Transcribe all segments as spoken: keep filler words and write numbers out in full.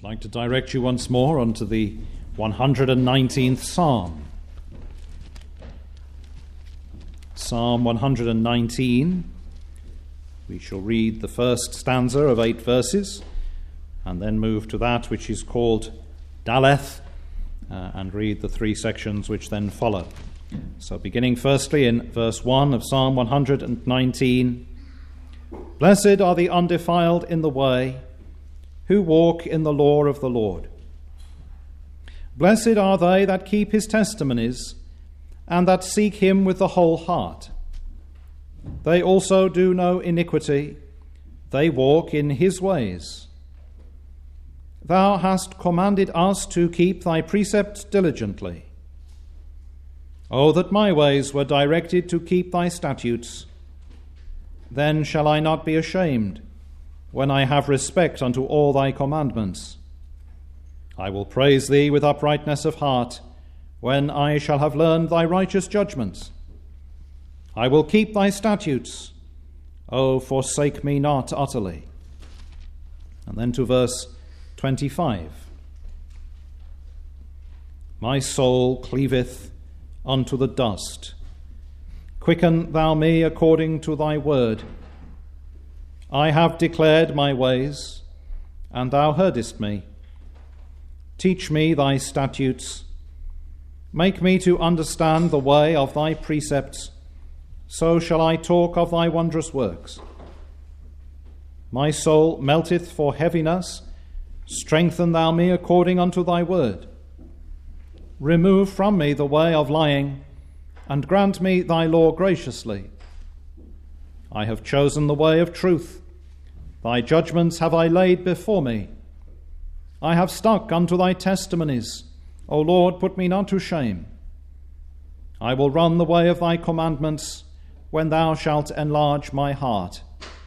like to direct you once more onto the one hundred nineteenth Psalm. Psalm one hundred nineteen. We shall read the first stanza of eight verses and then move to that which is called Daleth uh, and read the three sections which then follow. So beginning firstly in verse one of Psalm one hundred nineteen. Blessed are the undefiled in the way, who walk in the law of the Lord. Blessed are they that keep his testimonies, and that seek him with the whole heart. They also do no iniquity, they walk in his ways. Thou hast commanded us to keep thy precepts diligently. O that my ways were directed to keep thy statutes! Then shall I not be ashamed, when I have respect unto all thy commandments. I will praise thee with uprightness of heart, when I shall have learned thy righteous judgments. I will keep thy statutes. O forsake me not utterly. And then to verse twenty-five. My soul cleaveth unto the dust. Quicken thou me according to thy word. I have declared my ways, and thou heardest me. Teach me thy statutes. Make me to understand the way of thy precepts. So shall I talk of thy wondrous works. My soul melteth for heaviness. Strengthen thou me according unto thy word. Remove from me the way of lying, and grant me thy law graciously. I have chosen the way of truth. Thy judgments have I laid before me. I have stuck unto thy testimonies. O Lord, put me not to shame. I will run the way of thy commandments, when thou shalt enlarge my heart.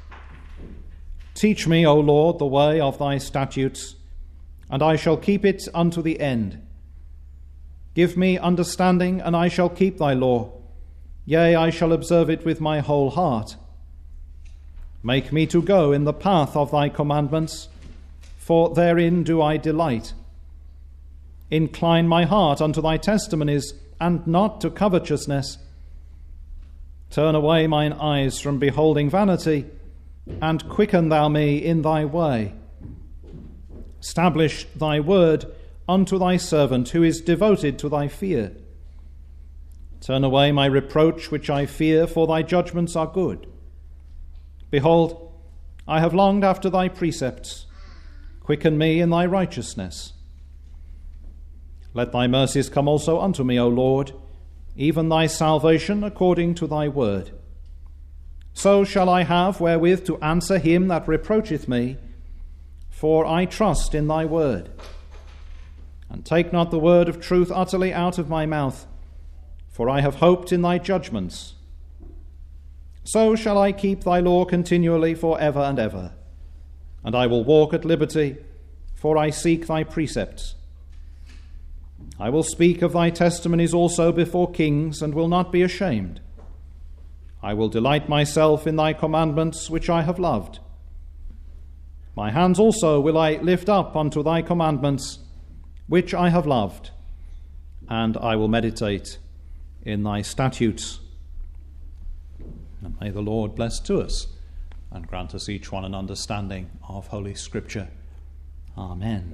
Teach me, O Lord, the way of thy statutes, and I shall keep it unto the end. Give me understanding, and I shall keep thy law. Yea, I shall observe it with my whole heart. Make me to go in the path of thy commandments, for therein do I delight. Incline my heart unto thy testimonies, and not to covetousness. Turn away mine eyes from beholding vanity, and quicken thou me in thy way. Establish thy word unto thy servant, who is devoted to thy fear. Turn away my reproach which I fear, for thy judgments are good. Behold, I have longed after thy precepts. Quicken me in thy righteousness. Let thy mercies come also unto me, O Lord, even thy salvation according to thy word. So shall I have wherewith to answer him that reproacheth me, for I trust in thy word. And take not the word of truth utterly out of my mouth, for I have hoped in thy judgments. So shall I keep thy law continually for ever and ever, and I will walk at liberty, for I seek thy precepts. I will speak of thy testimonies also before kings, and will not be ashamed. I will delight myself in thy commandments, which I have loved. My hands also will I lift up unto thy commandments, which I have loved, and I will meditate in thy statutes. And may the Lord bless to us and grant us each one an understanding of Holy Scripture. Amen.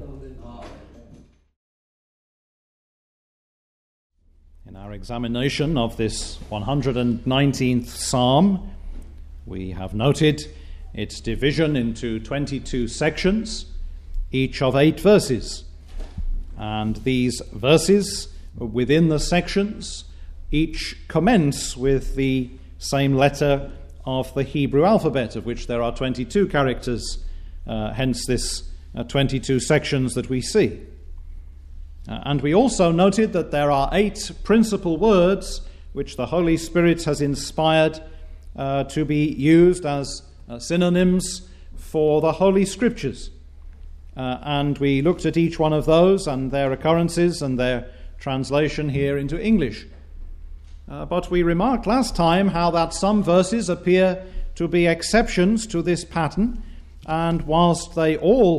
In our examination of this one hundred nineteenth Psalm, we have noted its division into twenty-two sections, each of eight verses. And these verses within the sections each commence with the same letter of the Hebrew alphabet, of which there are twenty-two characters, uh, hence this uh, twenty-two sections that we see. Uh, and we also noted that there are eight principal words which the Holy Spirit has inspired uh, to be used as uh, synonyms for the Holy Scriptures. Uh, and we looked at each one of those and their occurrences and their translation here into English. Uh, but we remarked last time how that some verses appear to be exceptions to this pattern, and whilst they all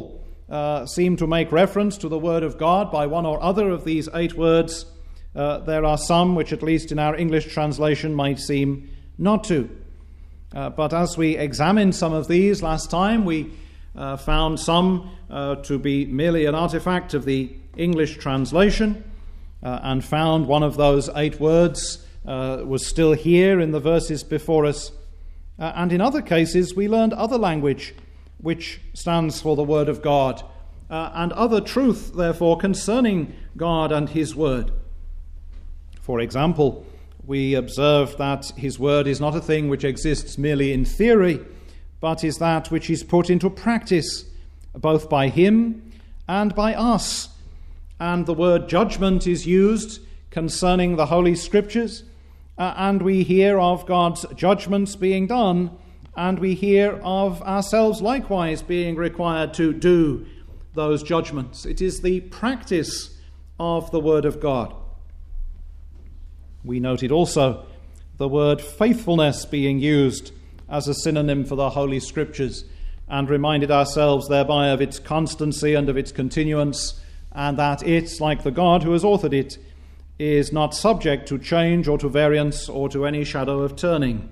uh, seem to make reference to the Word of God by one or other of these eight words. Uh, there are some which, at least in our English translation, might seem not to. Uh, but as we examined some of these last time, we uh, found some uh, to be merely an artifact of the English translation, uh, and found one of those eight words uh, was still here in the verses before us. Uh, and in other cases, we learned other language which stands for the Word of God, uh, and other truth, therefore, concerning God and His Word. For example, we observed that His Word is not a thing which exists merely in theory, but is that which is put into practice, both by Him and by us. And the word judgment is used concerning the Holy Scriptures, uh, and we hear of God's judgments being done, and we hear of ourselves likewise being required to do those judgments. It is the practice of the Word of God. We noted also the word faithfulness being used as a synonym for the Holy Scriptures, and reminded ourselves thereby of its constancy and of its continuance, and that it, like the God who has authored it, is not subject to change or to variance or to any shadow of turning.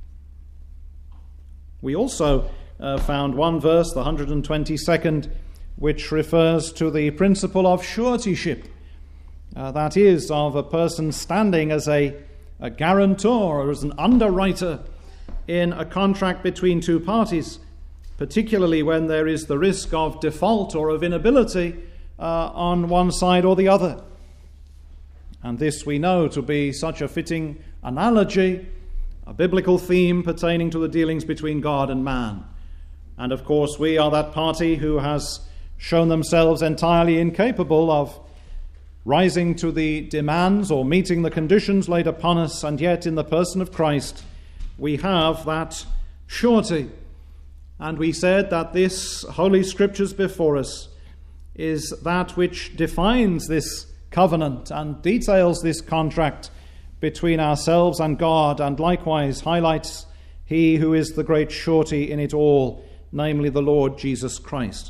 We also uh, found one verse, the one hundred twenty-second, which refers to the principle of suretyship. Uh, that is, of a person standing as a, a guarantor or as an underwriter in a contract between two parties, particularly when there is the risk of default or of inability uh, on one side or the other. And this we know to be such a fitting analogy, a biblical theme pertaining to the dealings between God and man. And of course, we are that party who has shown themselves entirely incapable of rising to the demands or meeting the conditions laid upon us, and yet in the person of Christ we have that surety. And we said that this Holy Scriptures before us is that which defines this covenant and details this contract between ourselves and God, and likewise highlights He who is the great surety in it all, namely the Lord Jesus Christ.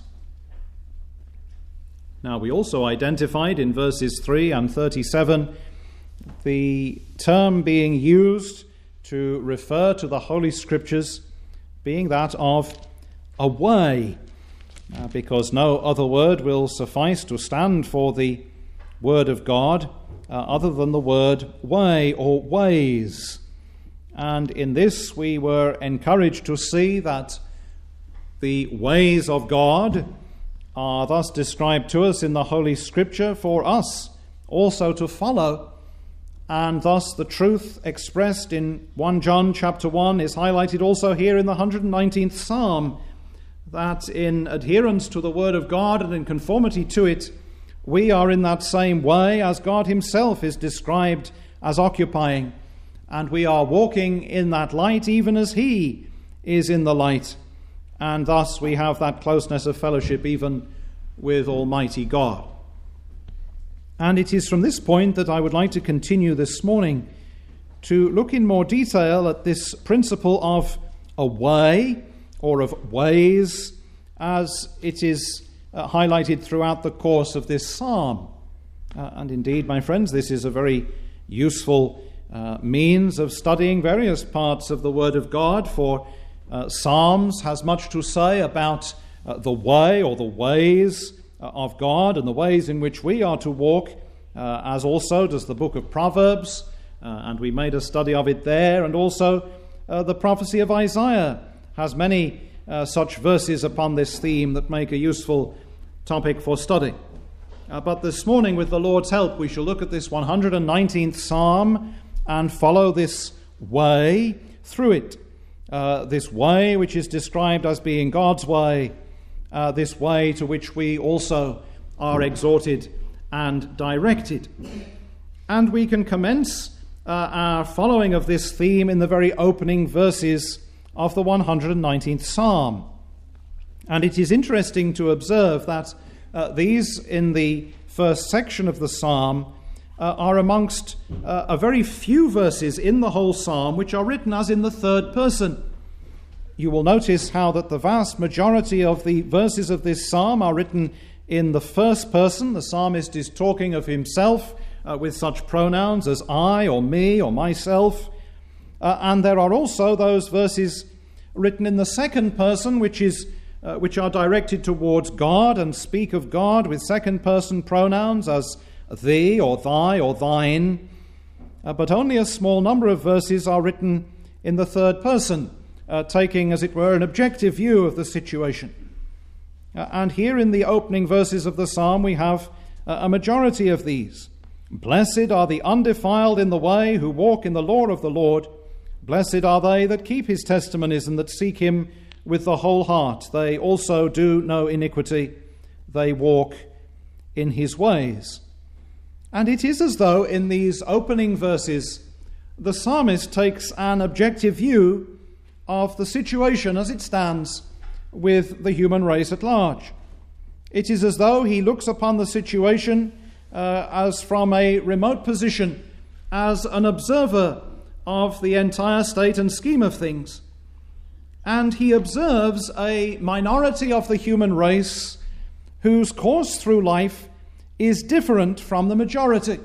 Now, we also identified in verses three and thirty-seven the term being used to refer to the Holy Scriptures being that of a way, uh, because no other word will suffice to stand for the Word of God uh, other than the word way or ways. And in this we were encouraged to see that the ways of God are thus described to us in the Holy Scripture for us also to follow, and thus the truth expressed in First John chapter one is highlighted also here in the one hundred nineteenth Psalm, that in adherence to the Word of God and in conformity to it, we are in that same way as God Himself is described as occupying, and we are walking in that light even as He is in the light. And thus we have that closeness of fellowship even with Almighty God. And it is from this point that I would like to continue this morning to look in more detail at this principle of a way or of ways as it is uh, highlighted throughout the course of this psalm. Uh, and indeed, my friends, this is a very useful uh, means of studying various parts of the Word of God, for Uh, Psalms has much to say about uh, the way or the ways uh, of God and the ways in which we are to walk, uh, as also does the book of Proverbs, uh, and we made a study of it there, and also uh, the prophecy of Isaiah has many uh, such verses upon this theme that make a useful topic for study. Uh, but this morning, with the Lord's help, we shall look at this one hundred nineteenth Psalm and follow this way through it. Uh, this way which is described as being God's way, uh, this way to which we also are exhorted and directed. And we can commence uh, our following of this theme in the very opening verses of the one hundred nineteenth Psalm. And it is interesting to observe that uh, these in the first section of the Psalm Uh, are amongst uh, a very few verses in the whole psalm which are written as in the third person. you will notice how that the vast majority of the verses of this psalm are written in the first person. The psalmist is talking of himself uh, with such pronouns as I or me or myself. Uh, and there are also those verses written in the second person, which is uh, which are directed towards God and speak of God with second person pronouns as thee or thy or thine. Uh, but only a small number of verses are written in the third person, uh, taking, as it were, an objective view of the situation. Uh, and here in the opening verses of the psalm we have uh, a majority of these. Blessed are the undefiled in the way who walk in the law of the Lord. Blessed are they that keep his testimonies and that seek him with the whole heart. They also do no iniquity. They walk in his ways. And it is as though in these opening verses the psalmist takes an objective view of the situation as it stands with the human race at large. It is as though he looks upon the situation uh, as from a remote position, as an observer of the entire state and scheme of things. And he observes a minority of the human race whose course through life is different from the majority.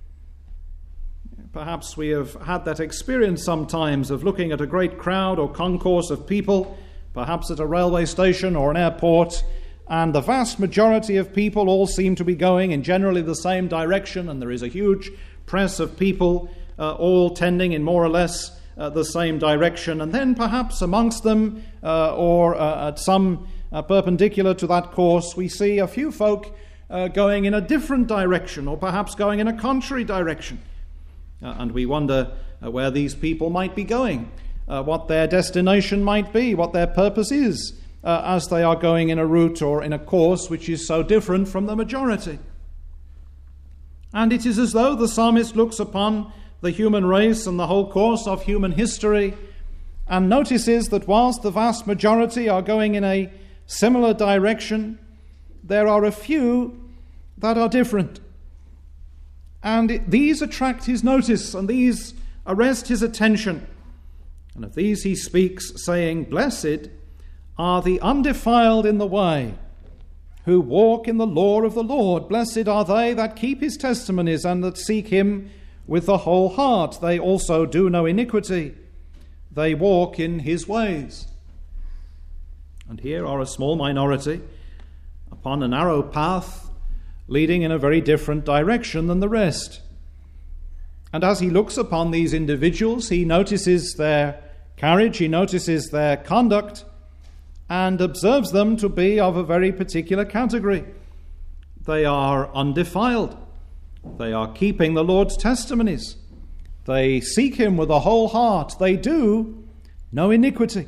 Perhaps we have had that experience sometimes of looking at a great crowd or concourse of people, perhaps at a railway station or an airport, and the vast majority of people all seem to be going in generally the same direction, and there is a huge press of people uh, all tending in more or less uh, the same direction. And then perhaps amongst them, uh, or uh, at some uh, perpendicular to that course, we see a few folk uh, going in a different direction, or perhaps going in a contrary direction. Uh, and we wonder uh, where these people might be going, uh, what their destination might be, what their purpose is, uh, as they are going in a route or in a course which is so different from the majority. And it is as though the psalmist looks upon the human race and the whole course of human history and notices that whilst the vast majority are going in a similar direction, there are a few that are different. And these attract his notice, and these arrest his attention. And of these he speaks, saying, Blessed are the undefiled in the way, who walk in the law of the Lord. Blessed are they that keep his testimonies, and that seek him with the whole heart. They also do no iniquity. They walk in his ways. And here are a small minority upon a narrow path, leading in a very different direction than the rest. And as he looks upon these individuals, he notices their carriage, he notices their conduct, and observes them to be of a very particular category. They are undefiled. They are keeping the Lord's testimonies. They seek him with a whole heart. They do no iniquity.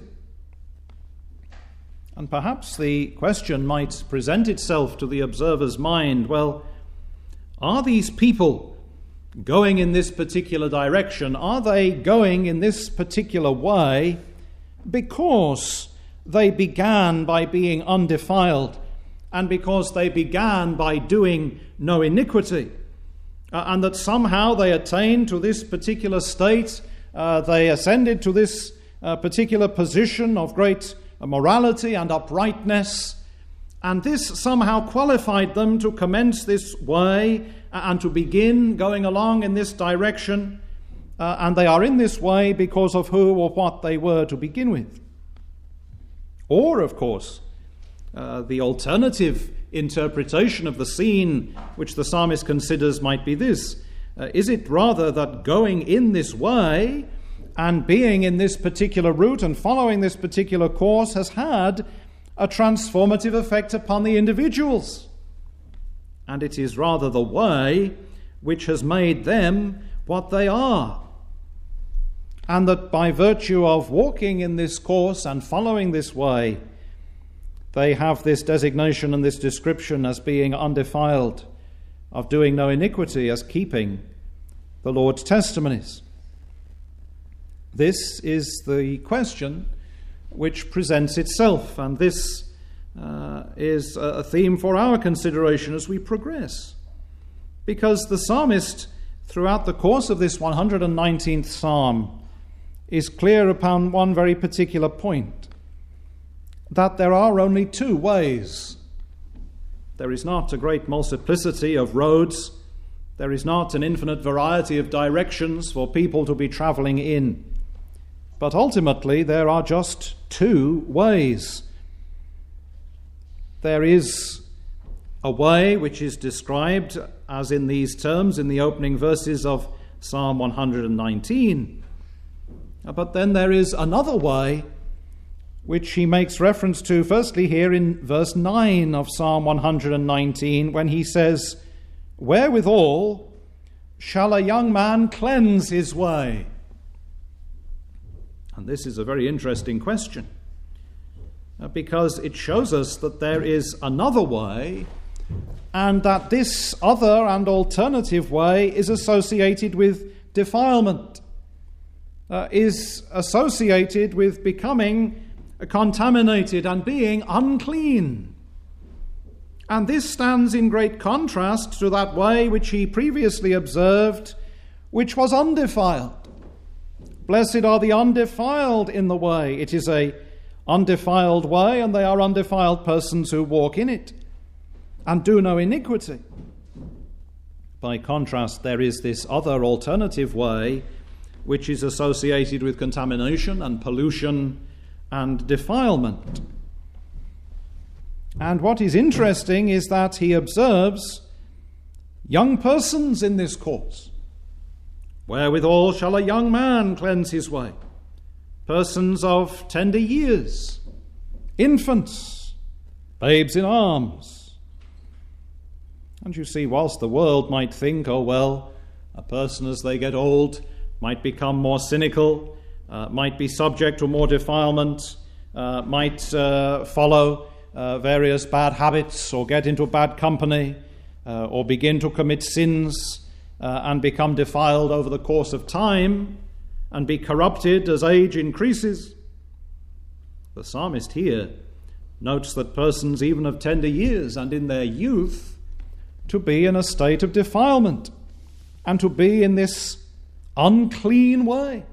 And perhaps the question might present itself to the observer's mind, well, are these people going in this particular direction? Are they going in this particular way because they began by being undefiled and because they began by doing no iniquity? Uh, and that somehow they attained to this particular state, uh, they ascended to this uh, particular position of great morality and uprightness, and this somehow qualified them to commence this way and to begin going along in this direction, uh, and they are in this way because of who or what they were to begin with. Or, of course, uh, the alternative interpretation of the scene which the psalmist considers might be this. Uh, is it rather that going in this way and being in this particular route and following this particular course has had a transformative effect upon the individuals? And it is rather the way which has made them what they are. And that by virtue of walking in this course and following this way, they have this designation and this description as being undefiled, of doing no iniquity, as keeping the Lord's testimonies. This is the question which presents itself, and this uh, is a theme for our consideration as we progress. Because the psalmist, throughout the course of this one hundred nineteenth psalm, is clear upon one very particular point. that there are only two ways. There is not a great multiplicity of roads. There is not an infinite variety of directions for people to be travelling in. But ultimately, there are just two ways. There is a way which is described as in these terms in the opening verses of Psalm one hundred nineteen. But then there is another way which he makes reference to firstly here in verse nine of Psalm one hundred nineteen, when he says, "Wherewithal shall a young man cleanse his way?" And this is a very interesting question, because it shows us that there is another way, and that this other and alternative way is associated with defilement, uh, is associated with becoming contaminated and being unclean. And this stands in great contrast to that way which he previously observed, which was undefiled. Blessed are the undefiled in the way. It is a undefiled way, and they are undefiled persons who walk in it and do no iniquity. By contrast, there is this other alternative way which is associated with contamination and pollution and defilement. And what is interesting is that he observes young persons in this course. Wherewithal shall a young man cleanse his way? Persons of tender years, infants, babes in arms. And you see, whilst the world might think, oh well, a person as they get old might become more cynical, uh, might be subject to more defilement, uh, might uh, follow uh, various bad habits or get into bad company uh, or begin to commit sins uh, and become defiled over the course of time and be corrupted as age increases. The psalmist here notes that persons even of tender years and in their youth to be in a state of defilement and to be in this unclean way.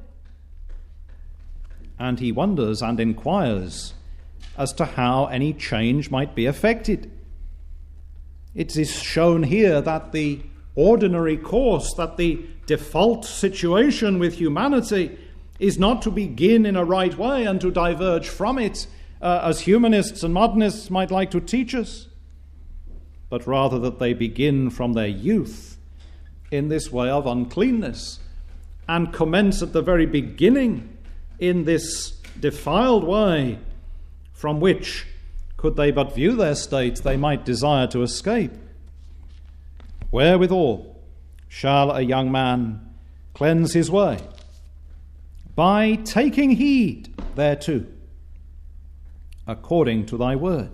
And he wonders and inquires as to how any change might be effected. It is shown here that the ordinary course, that the default situation with humanity is not to begin in a right way and to diverge from it, uh, as humanists and modernists might like to teach us, but rather that they begin from their youth in this way of uncleanness and commence at the very beginning in this defiled way, from which, could they but view their state, they might desire to escape. Wherewithal shall a young man cleanse his way? By taking heed thereto, according to thy word.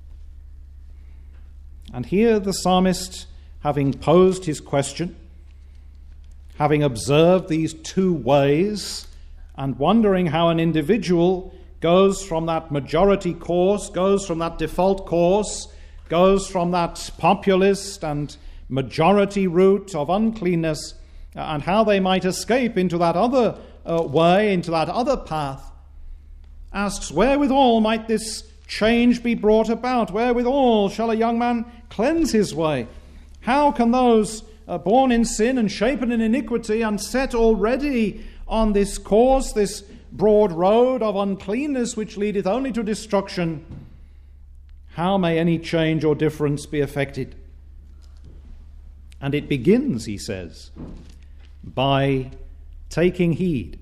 And here the psalmist, having posed his question, having observed these two ways, and wondering how an individual goes from that majority course, goes from that default course, goes from that populist and majority route of uncleanness, and how they might escape into that other uh, way, into that other path, asks, wherewithal might this change be brought about? Wherewithal shall a young man cleanse his way? How can those uh, born in sin and shapen in iniquity and set already on this course, this broad road of uncleanness which leadeth only to destruction, how may any change or difference be effected? And it begins, he says, by taking heed.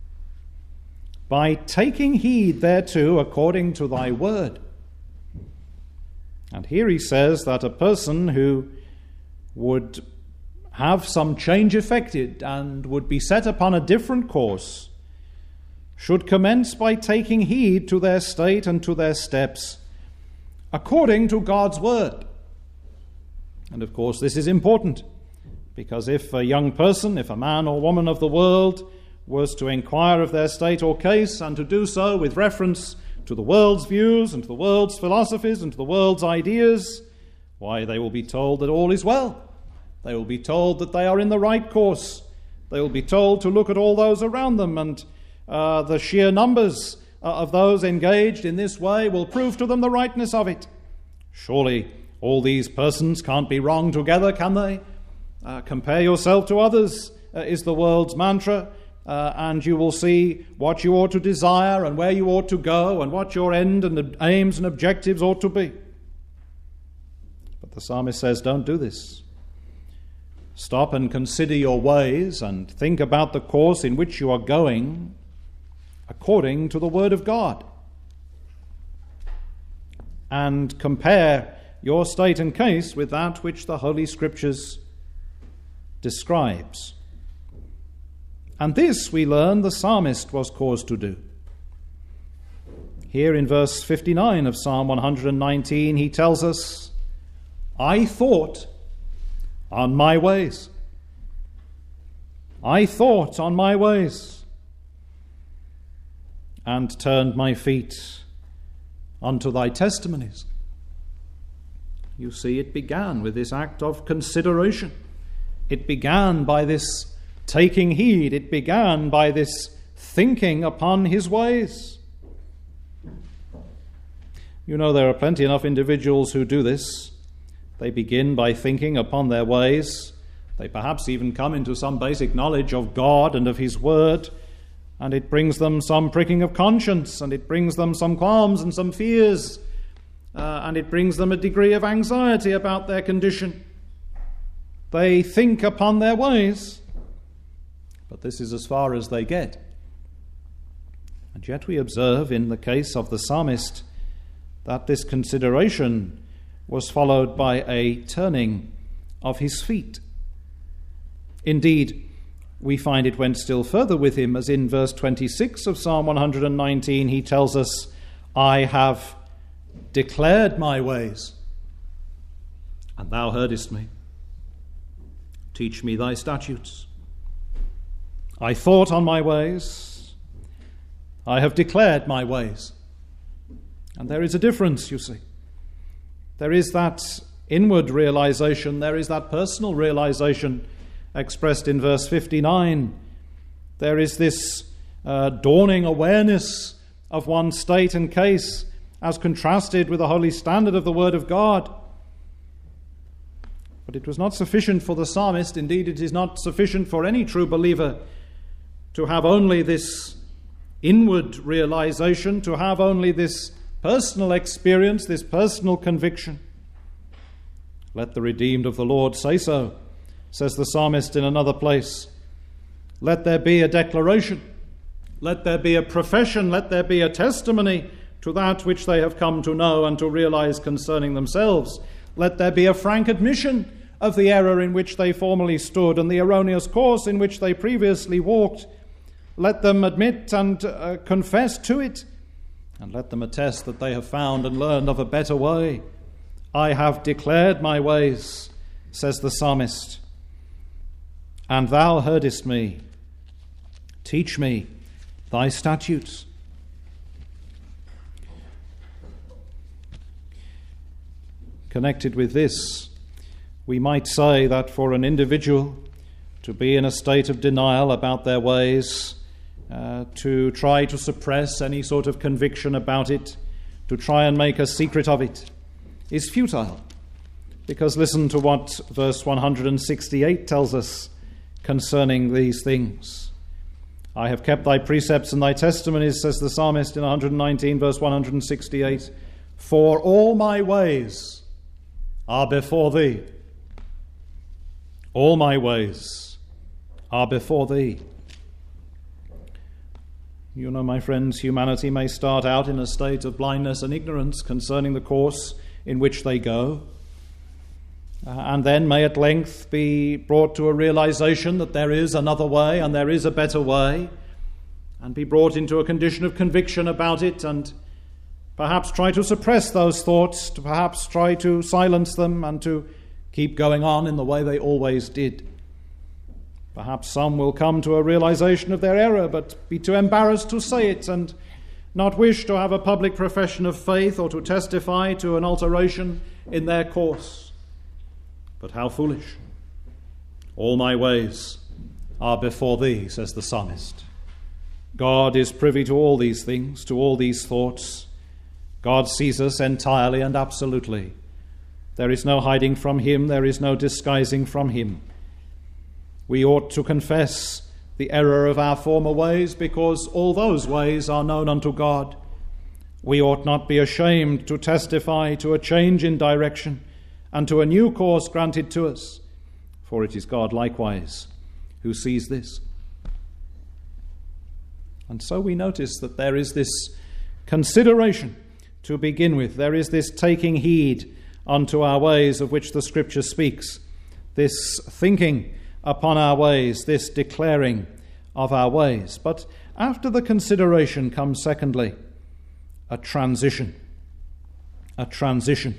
By taking heed thereto according to thy word. And here he says that a person who would have some change effected and would be set upon a different course should commence by taking heed to their state and to their steps according to God's word. And of course this is important, because if a young person, if a man or woman of the world was to inquire of their state or case, and to do so with reference to the world's views and to the world's philosophies and to the world's ideas, why, they will be told that all is well. They will be told that they are in the right course. They will be told to look at all those around them and uh, the sheer numbers of those engaged in this way will prove to them the rightness of it. Surely all these persons can't be wrong together, can they? Uh, compare yourself to others uh, is the world's mantra, uh, and you will see what you ought to desire and where you ought to go and what your end and aims and objectives ought to be. But the psalmist says, don't do this. Stop and consider your ways and think about the course in which you are going according to the Word of God. And compare your state and case with that which the Holy Scriptures describes. And this, we learn, the psalmist was caused to do. Here in verse fifty-nine of Psalm one hundred nineteen, he tells us, I thought on my ways. I thought on my ways, and turned my feet unto thy testimonies. You see, it began with this act of consideration. It began by this taking heed. It began by this thinking upon his ways. You know, there are plenty enough individuals who do this. They begin by thinking upon their ways. They perhaps even come into some basic knowledge of God and of his word, and it brings them some pricking of conscience, and it brings them some qualms and some fears, uh, and it brings them a degree of anxiety about their condition. They think upon their ways, but this is as far as they get. And yet we observe in the case of the psalmist that this consideration was followed by a turning of his feet. Indeed, we find it went still further with him, as in verse twenty-six of Psalm one hundred nineteen, he tells us, I have declared my ways, and thou heardest me. Teach me thy statutes. I thought on my ways, I have declared my ways. And there is a difference, you see. There is that inward realization, there is that personal realization expressed in verse fifty-nine. There is this uh, dawning awareness of one's state and case as contrasted with the holy standard of the Word of God. But it was not sufficient for the psalmist, indeed it is not sufficient for any true believer, to have only this inward realization, to have only this personal experience, this personal conviction. Let the redeemed of the Lord say so, says the psalmist in another place. Let there be a declaration, let there be a profession, let there be a testimony to that which they have come to know and to realize concerning themselves. Let there be a frank admission of the error in which they formerly stood and the erroneous course in which they previously walked. Let them admit and uh, confess to it, and let them attest that they have found and learned of a better way. I have declared my ways, says the psalmist, and thou heardest me. Teach me thy statutes. Connected with this, we might say that for an individual to be in a state of denial about their ways, Uh, to try to suppress any sort of conviction about it, to try and make a secret of it, is futile. Because listen to what verse one hundred sixty-eight tells us concerning these things. I have kept thy precepts and thy testimonies, says the psalmist in one hundred nineteen, verse one hundred sixty-eight. For all my ways are before thee. All my ways are before thee. You know, my friends, humanity may start out in a state of blindness and ignorance concerning the course in which they go, uh, and then may at length be brought to a realization that there is another way and there is a better way, and be brought into a condition of conviction about it, and perhaps try to suppress those thoughts, to perhaps try to silence them and to keep going on in the way they always did. Perhaps some will come to a realization of their error, but be too embarrassed to say it and not wish to have a public profession of faith or to testify to an alteration in their course. But how foolish. All my ways are before thee, says the psalmist. God is privy to all these things, to all these thoughts. God sees us entirely and absolutely. There is no hiding from him, there is no disguising from him. We ought to confess the error of our former ways, because all those ways are known unto God. We ought not be ashamed to testify to a change in direction and to a new course granted to us, for it is God likewise who sees this. And so we notice that there is this consideration to begin with. There is this taking heed unto our ways of which the Scripture speaks, this thinking upon our ways, this declaring of our ways. But after the consideration comes, secondly, a transition. A transition.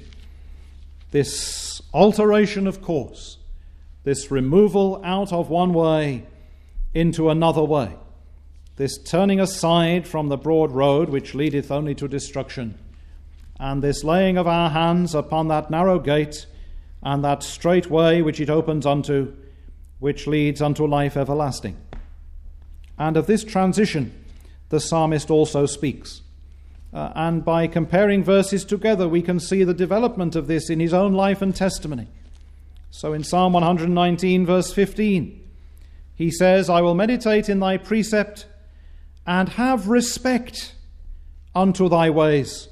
This alteration of course, this removal out of one way into another way, this turning aside from the broad road which leadeth only to destruction, and this laying of our hands upon that narrow gate and that straight way which it opens unto, which leads unto life everlasting. And of this transition the psalmist also speaks. Uh, and by comparing verses together, we can see the development of this in his own life and testimony. So in Psalm one nineteen, verse fifteen, he says, I will meditate in thy precept and have respect unto thy ways.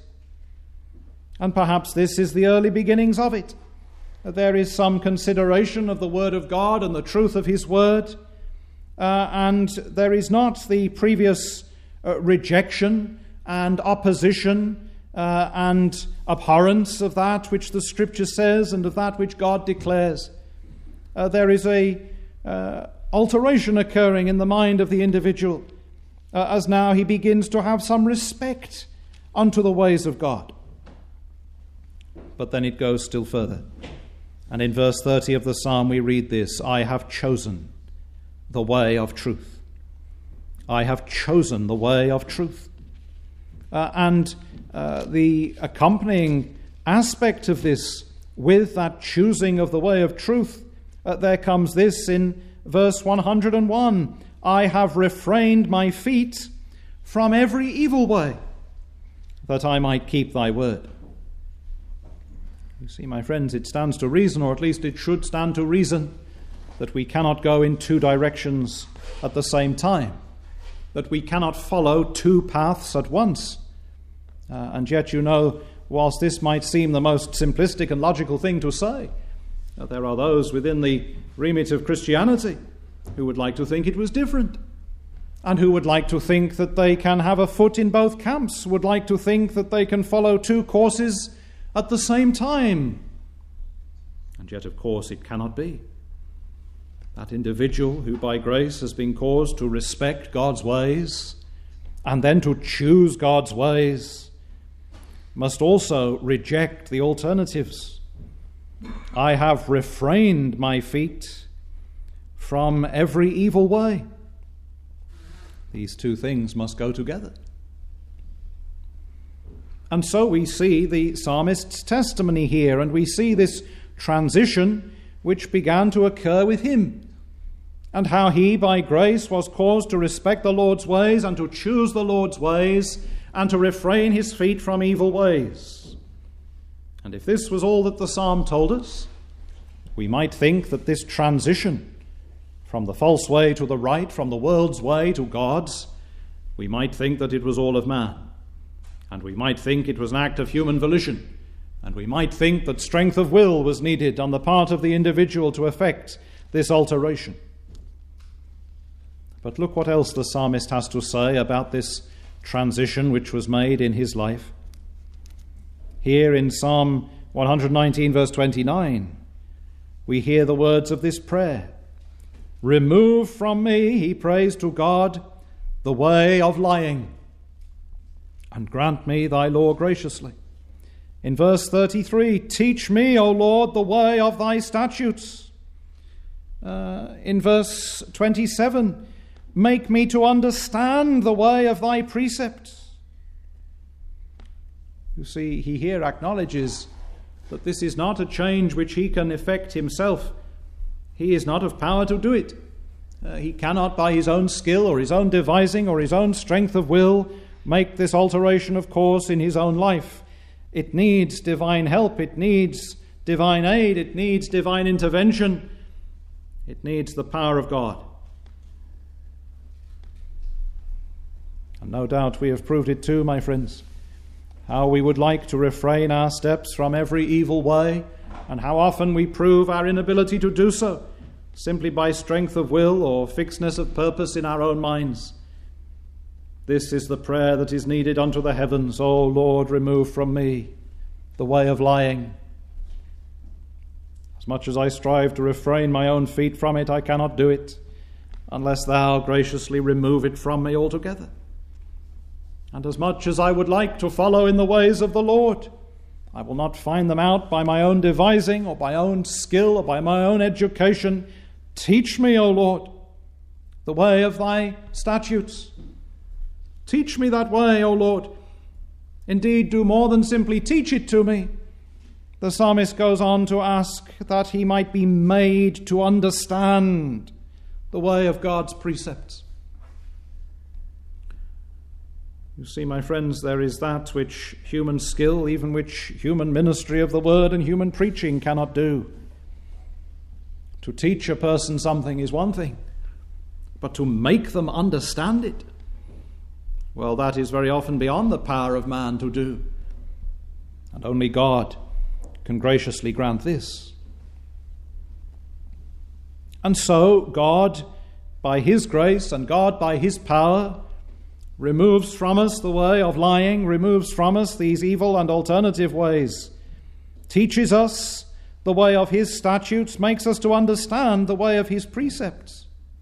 And perhaps this is the early beginnings of it. There is some consideration of the word of God and the truth of his word, uh, and there is not the previous uh, rejection and opposition uh, and abhorrence of that which the Scripture says and of that which God declares. Uh, there is a uh, alteration occurring in the mind of the individual uh, as now he begins to have some respect unto the ways of God. But then it goes still further. And in verse thirty of the psalm we read this, I have chosen the way of truth. I have chosen the way of truth. Uh, and uh, the accompanying aspect of this, with that choosing of the way of truth, uh, there comes this in verse one hundred one, I have refrained my feet from every evil way, that I might keep thy word. You see, my friends, it stands to reason, or at least it should stand to reason, that we cannot go in two directions at the same time, that we cannot follow two paths at once. Uh, and yet, you know, whilst this might seem the most simplistic and logical thing to say, uh, there are those within the remit of Christianity who would like to think it was different, and who would like to think that they can have a foot in both camps, would like to think that they can follow two courses at the same time. And yet, of course, it cannot be. That individual who by grace has been caused to respect God's ways and then to choose God's ways must also reject the alternatives. I have refrained my feet from every evil way. These two things must go together. And so we see the psalmist's testimony here, and we see this transition which began to occur with him, and how he, by grace, was caused to respect the Lord's ways and to choose the Lord's ways and to refrain his feet from evil ways. And if this was all that the psalm told us, we might think that this transition from the false way to the right, from the world's way to God's, we might think that it was all of man. And we might think it was an act of human volition. And we might think that strength of will was needed on the part of the individual to effect this alteration. But look what else the psalmist has to say about this transition which was made in his life. Here in Psalm one nineteen, verse twenty-nine, we hear the words of this prayer. Remove from me, he prays to God, the way of lying, and grant me thy law graciously. In verse thirty-three, teach me, O Lord, the way of thy statutes. Uh, in verse twenty-seven, make me to understand the way of thy precepts. You see, he here acknowledges that this is not a change which he can effect himself. He is not of power to do it. Uh, he cannot, by his own skill or his own devising or his own strength of will, make this alteration of course in his own life. It needs divine help. It needs divine aid. It needs divine intervention. It needs the power of God. And no doubt we have proved it too, my friends, how we would like to refrain our steps from every evil way, and how often we prove our inability to do so, simply by strength of will or fixedness of purpose in our own minds. This is the prayer that is needed unto the heavens. O Lord, remove from me the way of lying. As much as I strive to refrain my own feet from it, I cannot do it unless thou graciously remove it from me altogether. And as much as I would like to follow in the ways of the Lord, I will not find them out by my own devising or by my own skill or by my own education. Teach me, O Lord, the way of thy statutes. Teach me that way, O Lord. Indeed, do more than simply teach it to me. The psalmist goes on to ask that he might be made to understand the way of God's precepts. You see, my friends, there is that which human skill, even which human ministry of the word and human preaching cannot do. To teach a person something is one thing, but to make them understand it, well, that is very often beyond the power of man to do. And only God can graciously grant this. And so God, by his grace and God by his power, removes from us the way of lying, removes from us these evil and alternative ways, teaches us the way of his statutes, makes us to understand the way of his precepts.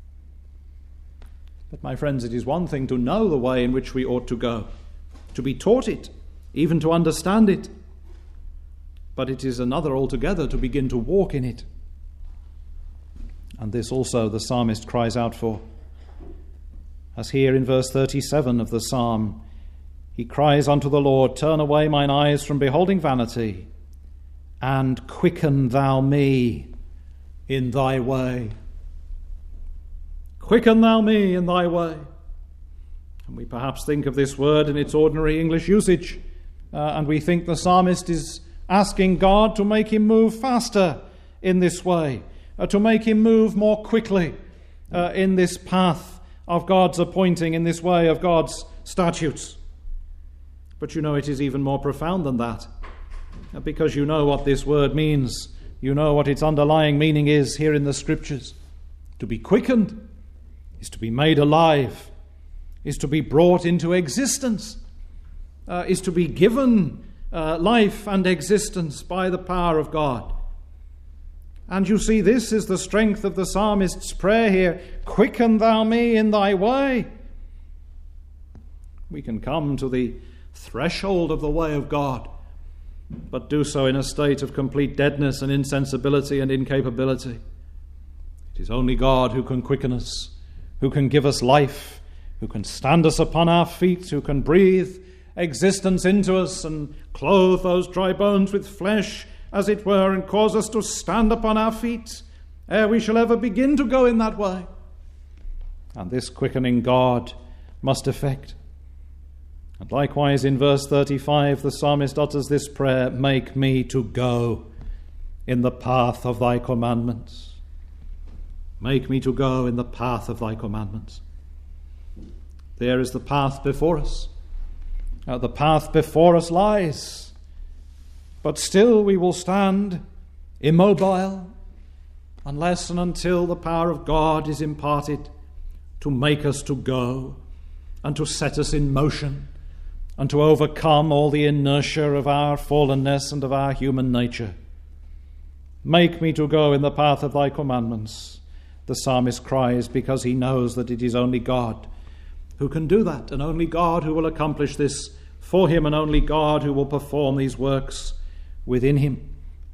But my friends, it is one thing to know the way in which we ought to go, to be taught it, even to understand it. But it is another altogether to begin to walk in it. And this also the psalmist cries out for. As here in verse thirty-seven of the psalm, he cries unto the Lord, turn away mine eyes from beholding vanity, and quicken thou me in thy way. Quicken thou me in thy way. And we perhaps think of this word in its ordinary English usage, uh, and we think the psalmist is asking God to make him move faster in this way, uh, to make him move more quickly uh, in this path of God's appointing, in this way of God's statutes. But you know, it is even more profound than that, uh, because you know what this word means. You know what its underlying meaning is here in the Scriptures. To be quickened is to be made alive, is to be brought into existence, uh, is to be given uh, life and existence by the power of God. And you see, this is the strength of the psalmist's prayer here. Quicken thou me in thy way. We can come to the threshold of the way of God, but do so in a state of complete deadness and insensibility and incapability. It is only God who can quicken us, who can give us life, who can stand us upon our feet, who can breathe existence into us and clothe those dry bones with flesh, as it were, and cause us to stand upon our feet ere we shall ever begin to go in that way. And this quickening God must effect. And likewise in verse thirty-five, the psalmist utters this prayer, make me to go in the path of thy commandments. Make me to go in the path of thy commandments. There is the path before us. Uh, the path before us lies. But still we will stand immobile unless and until the power of God is imparted to make us to go and to set us in motion and to overcome all the inertia of our fallenness and of our human nature. Make me to go in the path of thy commandments, the psalmist cries, because he knows that it is only God who can do that, and only God who will accomplish this for him, and only God who will perform these works within him.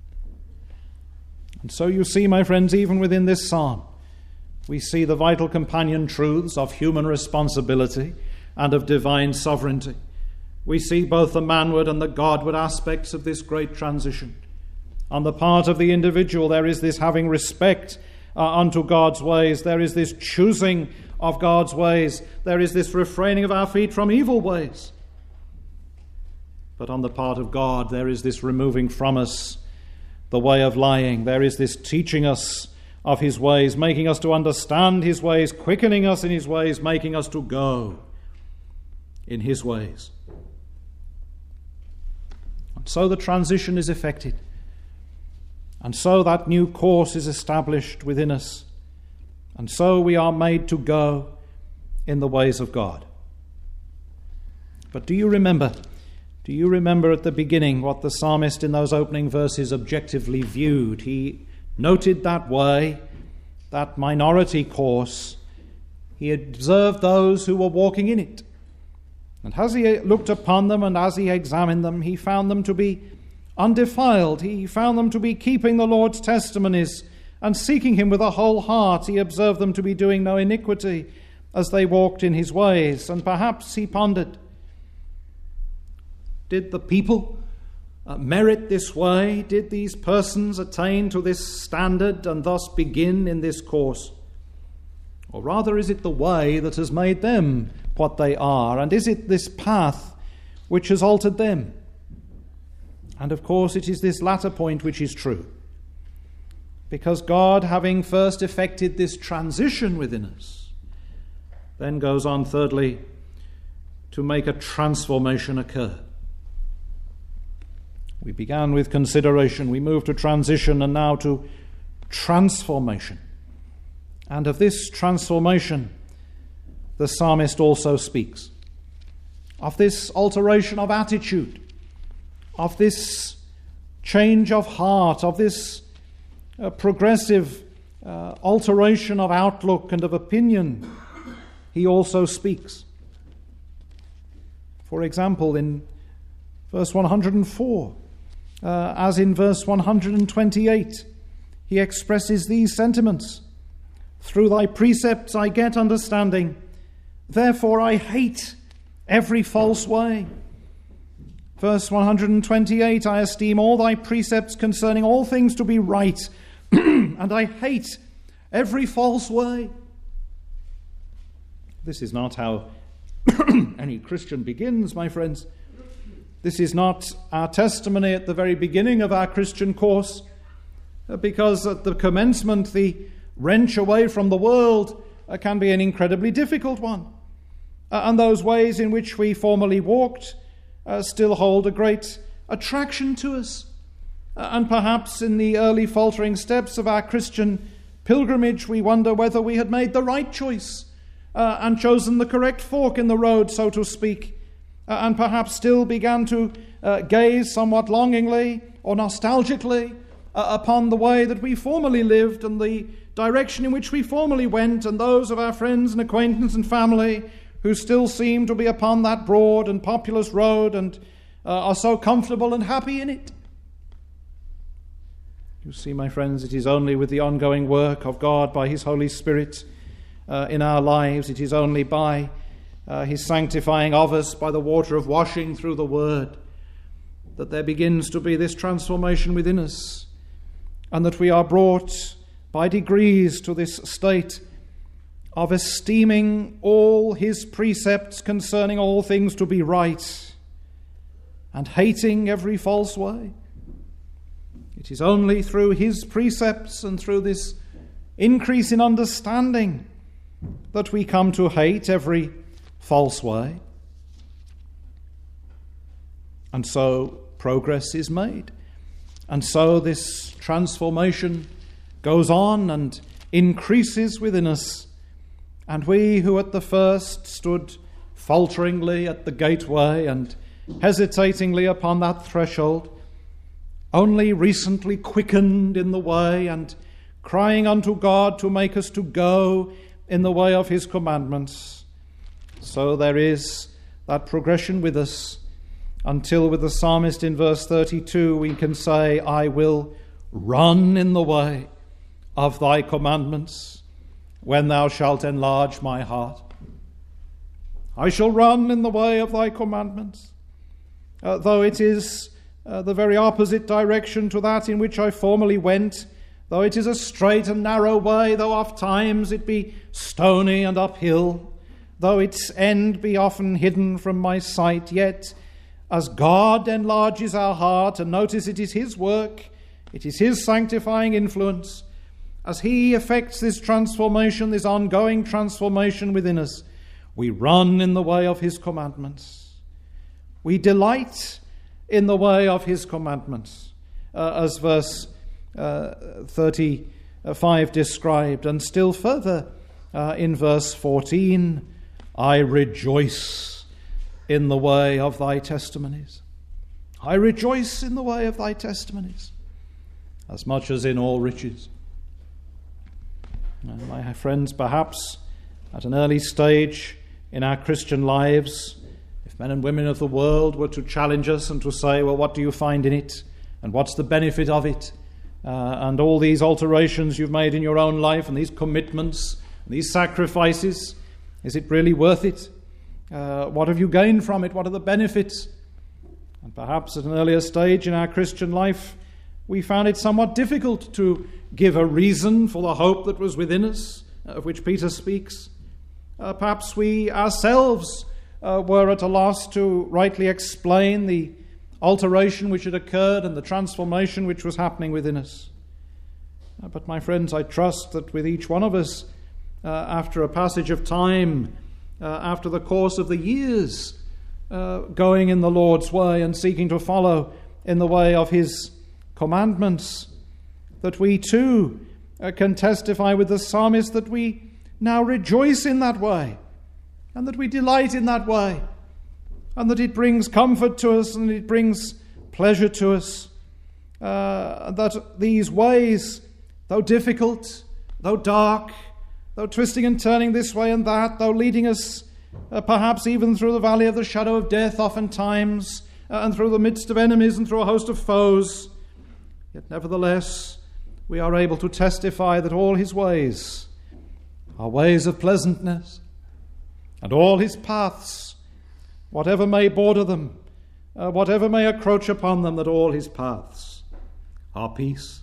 And so you see, my friends, even within this psalm, we see the vital companion truths of human responsibility and of divine sovereignty. We see both the manward and the Godward aspects of this great transition. On the part of the individual, there is this having respect uh, unto God's ways. There is this choosing of God's ways. There is this refraining of our feet from evil ways. But on the part of God, there is this removing from us the way of lying. There is this teaching us of his ways, making us to understand his ways, quickening us in his ways, making us to go in his ways. And so the transition is effected. And so that new course is established within us. And so we are made to go in the ways of God. But do you remember, do you remember at the beginning what the psalmist in those opening verses objectively viewed? He noted that way, that minority course. He observed those who were walking in it. And as he looked upon them and as he examined them, he found them to be undefiled. He found them to be keeping the Lord's testimonies and seeking him with a whole heart. He observed them to be doing no iniquity as they walked in his ways. And perhaps he pondered, did the people uh, merit this way? Did these persons attain to this standard and thus begin in this course? Or rather, is it the way that has made them what they are? And is it this path which has altered them? And of course, it is this latter point which is true. Because God, having first effected this transition within us, then goes on, thirdly, to make a transformation occur. We began with consideration, we moved to transition, and now to transformation. And of this transformation, the psalmist also speaks. Of this alteration of attitude, of this change of heart, of this uh, progressive uh, alteration of outlook and of opinion, he also speaks. For example, in verse one hundred four, uh, as in verse one hundred twenty-eight, he expresses these sentiments. Through thy precepts I get understanding, therefore I hate every false way. Verse one hundred twenty-eight, I esteem all thy precepts concerning all things to be right, and I hate every false way. This is not how any Christian begins, my friends. This is not our testimony at the very beginning of our Christian course, because at the commencement, the wrench away from the world uh, can be an incredibly difficult one. Uh, and those ways in which we formerly walked uh, still hold a great attraction to us. Uh, and perhaps in the early faltering steps of our Christian pilgrimage, we wonder whether we had made the right choice uh, and chosen the correct fork in the road, so to speak, uh, and perhaps still began to uh, gaze somewhat longingly or nostalgically uh, upon the way that we formerly lived and the direction in which we formerly went, and those of our friends and acquaintance and family who still seem to be upon that broad and populous road and uh, are so comfortable and happy in it. You see, my friends, it is only with the ongoing work of God by his Holy Spirit uh, in our lives, it is only by uh, his sanctifying of us, by the water of washing through the Word, that there begins to be this transformation within us, and that we are brought by degrees to this state of esteeming all his precepts concerning all things to be right, and hating every false way. It is only through his precepts and through this increase in understanding that we come to hate every false way. And so progress is made. And so this transformation goes on and increases within us. And we who at the first stood falteringly at the gateway and hesitatingly upon that threshold, only recently quickened in the way and crying unto God to make us to go in the way of his commandments. So there is that progression with us until with the psalmist in verse thirty-two we can say, I will run in the way of thy commandments when thou shalt enlarge my heart. I shall run in the way of thy commandments, uh, though it is uh, the very opposite direction to that in which I formerly went, though it is a straight and narrow way, though oft times it be stony and uphill, though its end be often hidden from my sight, yet as God enlarges our heart, and notice it is his work, it is his sanctifying influence, as he effects this transformation, this ongoing transformation within us, we run in the way of his commandments. We delight in the way of his commandments, uh, as verse uh, thirty-five described, and still further uh, in verse fourteen, I rejoice in the way of thy testimonies. I rejoice in the way of thy testimonies, as much as in all riches. Uh, my friends, perhaps at an early stage in our Christian lives, if men and women of the world were to challenge us and to say, well, what do you find in it? And what's the benefit of it? Uh, and all these alterations you've made in your own life, and these commitments, and these sacrifices, is it really worth it? Uh, what have you gained from it? What are the benefits? And perhaps at an earlier stage in our Christian life, we found it somewhat difficult to give a reason for the hope that was within us, of which Peter speaks. Uh, perhaps we ourselves uh, were at a loss to rightly explain the alteration which had occurred and the transformation which was happening within us. Uh, but my friends, I trust that with each one of us, uh, after a passage of time, uh, after the course of the years, uh, going in the Lord's way and seeking to follow in the way of his commandments, that we too uh, can testify with the psalmist that we now rejoice in that way, and that we delight in that way, and that it brings comfort to us and it brings pleasure to us, uh, that these ways, though difficult, though dark, though twisting and turning this way and that, though leading us uh, perhaps even through the valley of the shadow of death oftentimes, uh, and through the midst of enemies and through a host of foes, yet nevertheless we are able to testify that all his ways are ways of pleasantness, and all his paths, whatever may border them, uh, whatever may encroach upon them, that all his paths are peace.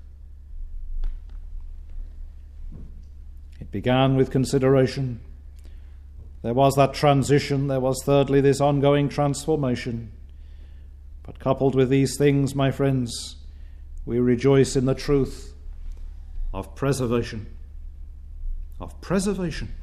It began with consideration. There was that transition. There was, thirdly, this ongoing transformation. But coupled with these things, my friends, we rejoice in the truth of preservation. Of preservation.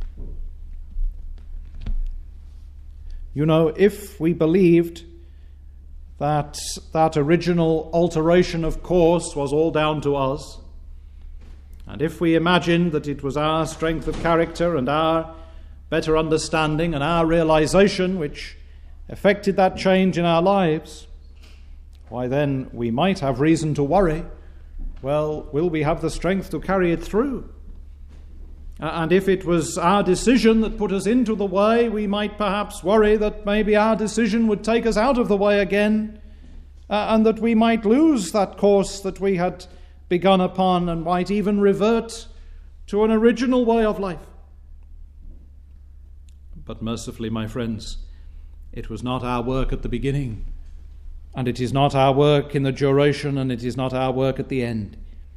You know, if we believed that that original alteration of course was all down to us, and if we imagined that it was our strength of character and our better understanding and our realization which effected that change in our lives, why then we might have reason to worry. Well, will we have the strength to carry it through? And if it was our decision that put us into the way, we might perhaps worry that maybe our decision would take us out of the way again, uh, and that we might lose that course that we had begun upon and might even revert to an original way of life. But mercifully, my friends, it was not our work at the beginning, and it is not our work in the duration, and it is not our work at the end.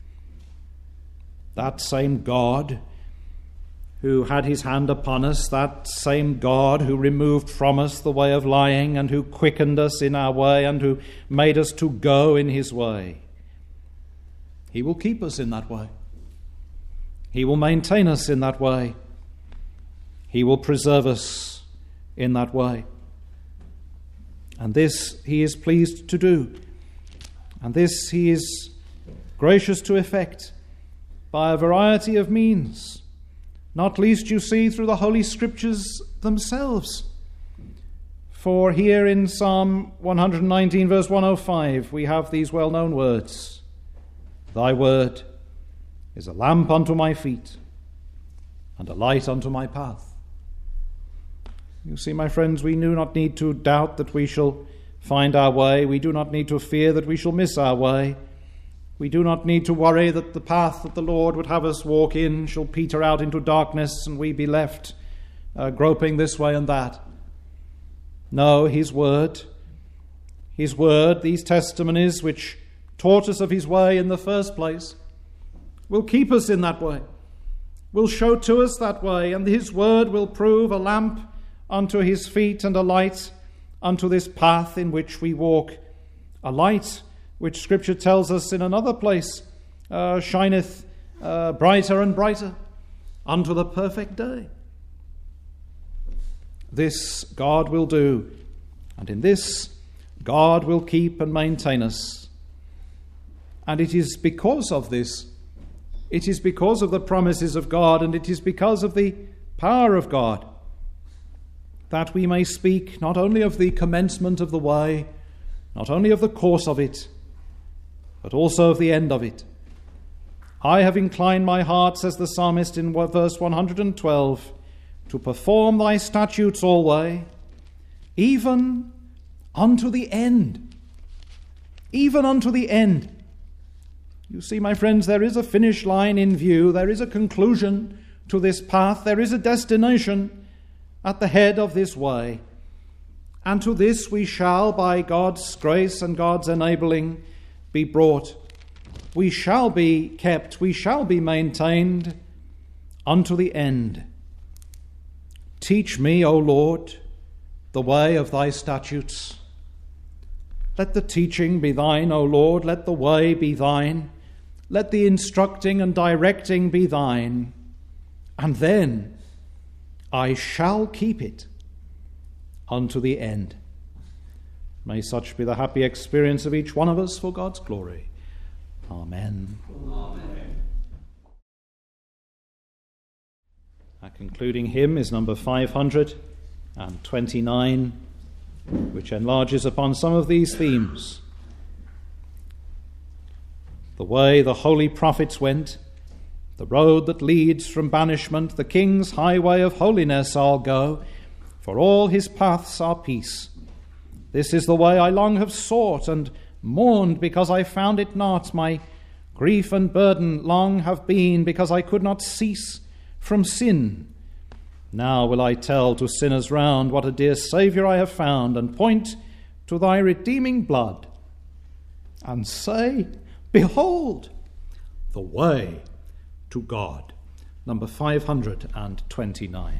That same God who had his hand upon us, that same God who removed from us the way of lying and who quickened us in our way and who made us to go in his way, he will keep us in that way. He will maintain us in that way. He will preserve us in that way. And this he is pleased to do. And this he is gracious to effect by a variety of means, not least, you see, through the Holy Scriptures themselves. For here in Psalm one nineteen, verse one oh five, we have these well-known words. Thy word is a lamp unto my feet and a light unto my path. You see, my friends, we do not need to doubt that we shall find our way. We do not need to fear that we shall miss our way. We do not need to worry that the path that the Lord would have us walk in shall peter out into darkness and we be left uh, groping this way and that. No, his word, his word, these testimonies which taught us of his way in the first place, will keep us in that way, will show to us that way, and his word will prove a lamp unto his feet and a light unto this path in which we walk, a light which Scripture tells us in another place uh, shineth uh, brighter and brighter unto the perfect day. This God will do, and in this God will keep and maintain us. And it is because of this, it is because of the promises of God, and it is because of the power of God, that we may speak not only of the commencement of the way, not only of the course of it, but also of the end of it. I have inclined my heart, says the psalmist in verse one hundred twelve, to perform thy statutes always, even unto the end. Even unto the end. You see, my friends, there is a finish line in view. There is a conclusion to this path. There is a destination at the head of this way. And to this we shall, by God's grace and God's enabling, be brought. We shall be kept, we shall be maintained unto the end. Teach me, O Lord, the way of thy statutes. Let the teaching be thine, O Lord, let the way be thine. Let the instructing and directing be thine. And then I shall keep it unto the end. May such be the happy experience of each one of us for God's glory. Amen. Amen. Our concluding hymn is number five hundred twenty-nine, which enlarges upon some of these themes. The way the holy prophets went, the road that leads from banishment, the King's highway of holiness I'll go, for all his paths are peace. This is the way I long have sought, and mourned because I found it not. My grief and burden long have been, because I could not cease from sin. Now will I tell to sinners round what a dear Saviour I have found, and point to thy redeeming blood, and say, behold, the way to God. Number five hundred twenty-nine.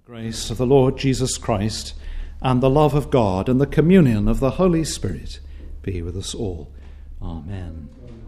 grace of the Lord Jesus Christ, and the love of God, and the communion of the Holy Spirit be with us all. Amen.